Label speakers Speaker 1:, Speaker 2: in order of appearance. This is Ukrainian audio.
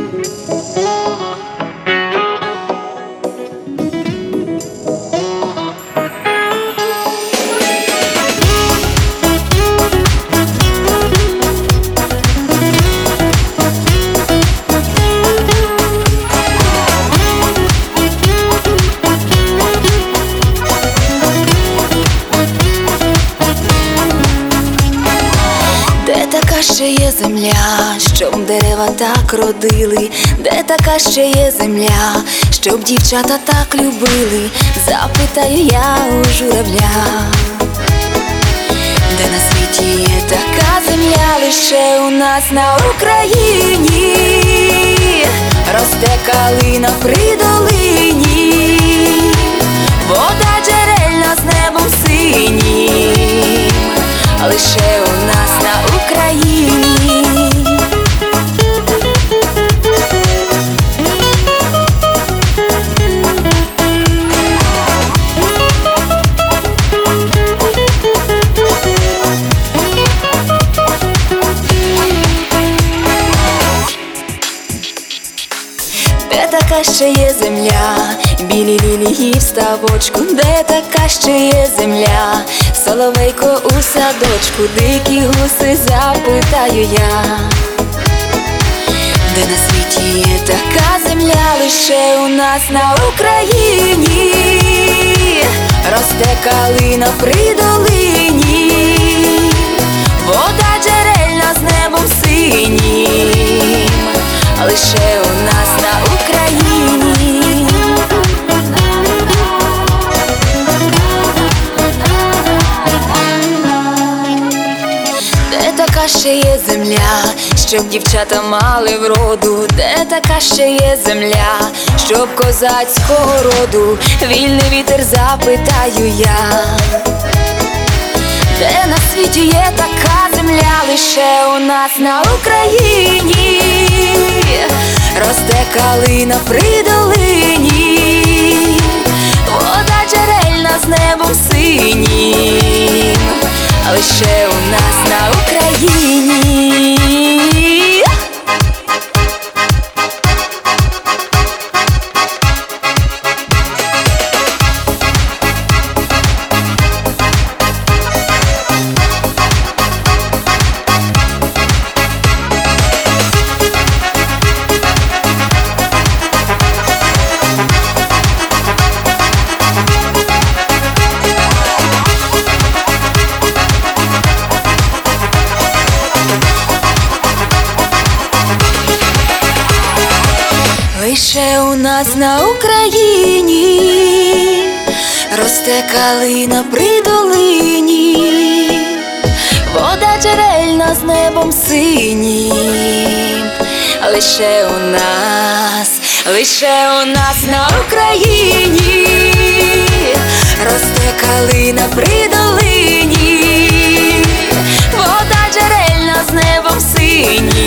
Speaker 1: Ще є земля, щоб дерева так родили, де така ще є земля, щоб дівчата так любили, запитаю я у журавля. Де на світі є така земля, лише у нас на Україні, росте калина при долині, вода джерельна з небом синім, лише у нас на Україні. Де така ще є земля, білі лілії в ставочку, де така ще є земля, соловейко у садочку, дикі гуси, запитаю я. Де на світі є така земля, лише у нас на Україні, росте калина при долині, вода джерельна з небом синім, лише у нас на Україні. Де така ще є земля, щоб дівчата мали вроду, де така ще є земля, щоб козацького роду, вільний вітер, запитаю я. Де на світі є така земля, лише у нас на Україні, росте калина при долині, вода джерельна з небом синім, лише у нас на Україні. Лише у нас на Україні, росте калина при долині, вода джерельна з небом синім, лише у нас на Україні, росте калина при долині, вода джерельна з небом синім,